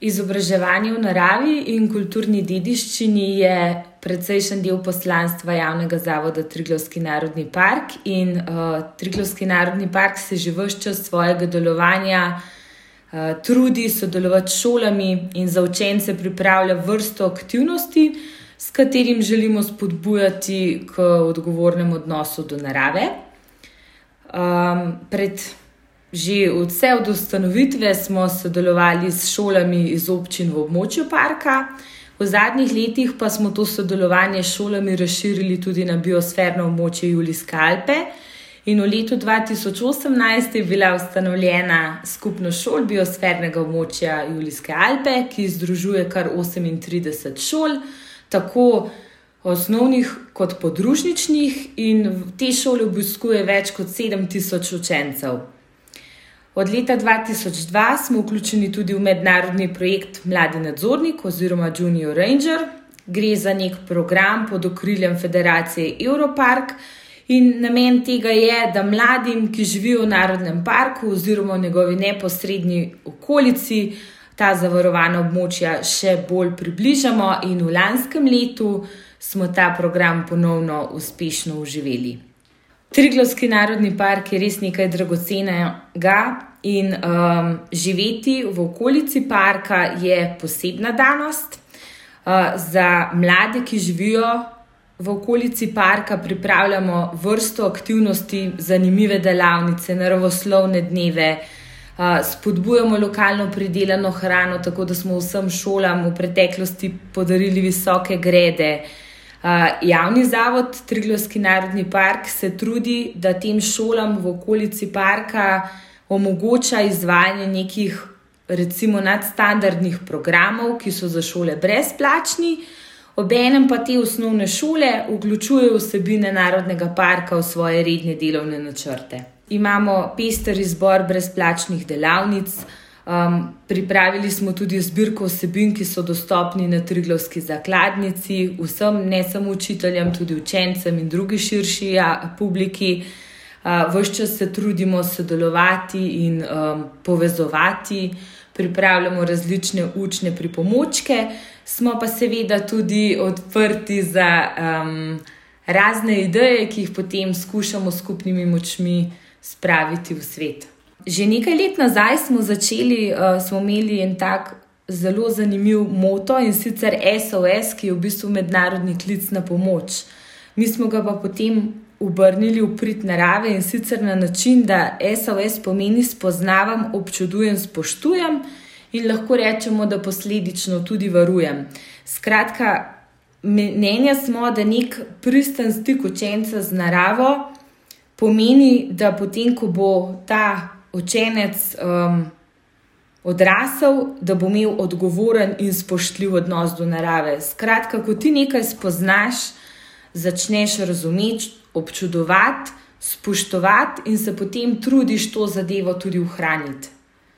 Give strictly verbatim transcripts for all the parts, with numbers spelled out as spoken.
Izobraževanje v naravi in kulturni dediščini je precejšen del poslanstva javnega zavoda Triglavski narodni park in uh, Triglavski narodni park se že ves čas svojega delovanja uh, trudi sodelovati s šolami in za učence pripravlja vrsto aktivnosti, s katerim želimo spodbujati k odgovornemu odnosu do narave. Um, pred Že vse od ustanovitve smo sodelovali s šolami iz občin v območju parka, v zadnjih letih pa smo to sodelovanje s šolami razširili tudi na biosferno območje Julijske Alpe in v letu dva tisoč osemnajst je bila ustanovljena skupnost šol biosfernega območja Julijske Alpe, ki združuje kar osemintrideset šol, tako osnovnih kot podružničnih, in te šole obiskuje več kot sedem tisoč učencev. Od leta dva tisoč dva smo vključeni tudi v mednarodni projekt Mladi nadzornik oziroma Junior Ranger. Gre za nek program pod okriljem Federacije Europark in namen tega je, da mladim, ki živijo v narodnem parku oziroma v njegovi neposrednji okolici, ta zavarovana območja še bolj približamo, in v lanskem letu smo ta program ponovno uspešno oživeli. Triglavski narodni park je res nekaj dragocenega in um, živeti v okolici parka je posebna danost. Uh, za mlade, ki živijo v okolici parka, pripravljamo vrsto aktivnosti, zanimive delavnice, naravoslovne dneve, uh, spodbujamo lokalno pridelano hrano, tako da smo vsem šolam v preteklosti podarili visoke grede. Uh, javni zavod Triglavski narodni park se trudi, da tem šolam v okolici parka omogoča izvajanje nekih recimo nadstandardnih programov, ki so za šole brezplačni, obenem pa te osnovne šole vključujejo vsebine narodnega parka v svoje redne delovne načrte. Imamo pester izbor brezplačnih delavnic. Um, pripravili smo tudi zbirko vsebin, ki so dostopni na Triglavski zakladnici, vsem, ne samo učiteljem, tudi učencem in drugi širši ja, publiki. Uh, ves čas se trudimo sodelovati in um, povezovati, pripravljamo različne učne pripomočke, smo pa seveda tudi odprti za um, razne ideje, ki jih potem skušamo skupnimi močmi spraviti v svet. Že nekaj let nazaj smo začeli, uh, smo imeli en tak zelo zanimiv moto, in sicer S O S, ki je v bistvu mednarodni klic na pomoč. Mi smo ga pa potem obrnili v prid narave, in sicer na način, da S O S pomeni spoznavam, občudujem, spoštujem in lahko rečemo, da posledično tudi varujem. Skratka, mnenja smo, da nek pristen stik učenca z naravo pomeni, da potem, ko bo ta učenec um, odrasel, da bo imel odgovoren in spoštljiv odnos do narave. Skratka, ko ti nekaj spoznaš, začneš razumeti, občudovati, spoštovati in se potem trudiš to zadevo tudi ohraniti.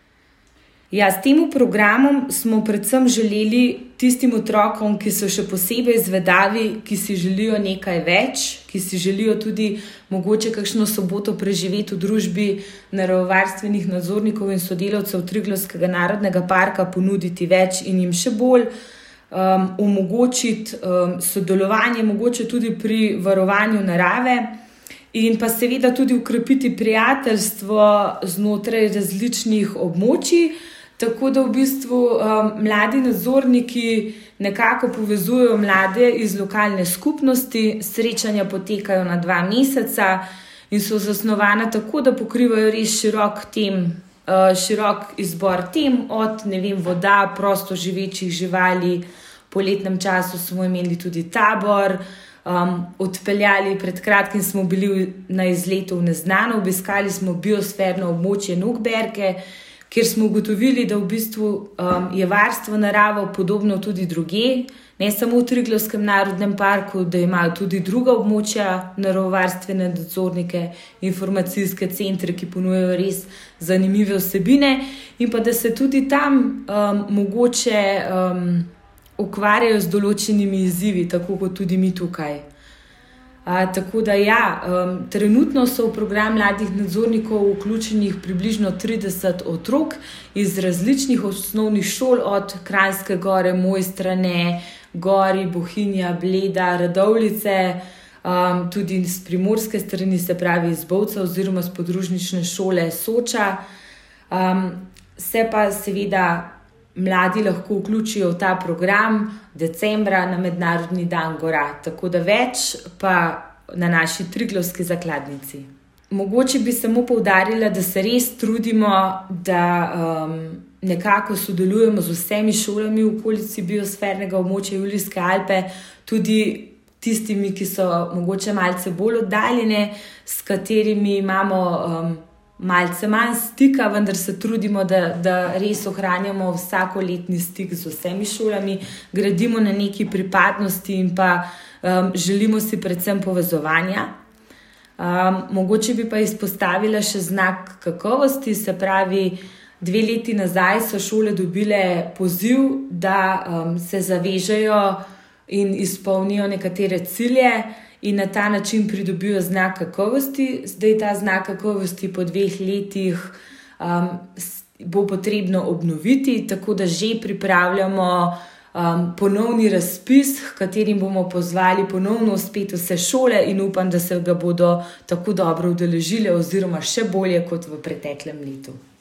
Ja, s tem programom smo predvsem želeli tistim otrokom, ki so še posebej zvedavi, ki si želijo nekaj več, ki si želijo tudi mogoče kakšno soboto preživeti v družbi naravovarstvenih nadzornikov in sodelavcev Triglavskega narodnega parka, ponuditi več in jim še bolj um, omogočiti um, sodelovanje, mogoče tudi pri varovanju narave, in pa seveda tudi ukrepiti prijateljstvo znotraj različnih območij. Tako da v bistvu um, mladi nadzorniki nekako povezujejo mlade iz lokalne skupnosti, srečanja potekajo na dva meseca in so zasnovana tako, da pokrivajo res širok tem, uh, širok izbor tem, od ne vem, voda, prosto živečih živali. Po letnem času smo imeli tudi tabor, um, odpeljali pred kratkim smo bili na izletu v neznano, obiskali smo biosferno območje Nockberge, kjer smo ugotovili, da v bistvu um, je varstvo narave podobno tudi drugje, ne samo v Triglavskem narodnem parku, da imajo tudi druga območja naravovarstvene nadzornike, informacijske centre, ki ponujajo res zanimive vsebine, in pa da se tudi tam um, mogoče um, ukvarjajo z določenimi izzivi, tako kot tudi mi tukaj. A, tako da ja, um, trenutno so v program mladih nadzornikov vključenih približno trideset otrok iz različnih osnovnih šol, od Kranjske Gore, Mojstrane, Gori, Bohinja, Bleda, Radovljice, um, tudi iz primorske strani, se pravi iz Bovca oziroma z podružnične šole Soča. Um, se pa seveda mladi lahko vključijo v ta program decembra na Mednarodni dan gora, tako da več pa na naši Triglavski zakladnici. Mogoče bi samo poudarila, da se res trudimo, da um, nekako sodelujemo z vsemi šolami v okolici biosfernega območja Julijske Alpe, tudi tistimi, ki so mogoče malce bolj oddaljene, s katerimi imamo um, malce manj stika, vendar se trudimo, da, da res ohranjamo vsakoletni stik z vsemi šolami, gradimo na neki pripadnosti in pa um, želimo si predvsem povezovanja. Um, mogoče bi pa izpostavila še znak kakovosti, se pravi, dve leti nazaj so šole dobile poziv, da um, se zavežejo in izpolnijo nekatere cilje in na ta način pridobijo znak kakovosti. Zdaj ta znak kakovosti po dveh letih um, bo potrebno obnoviti, tako da že pripravljamo um, ponovni razpis, h katerim bomo pozvali ponovno spet vse šole in upam, da se ga bodo tako dobro udeležile oziroma še bolje kot v preteklem letu.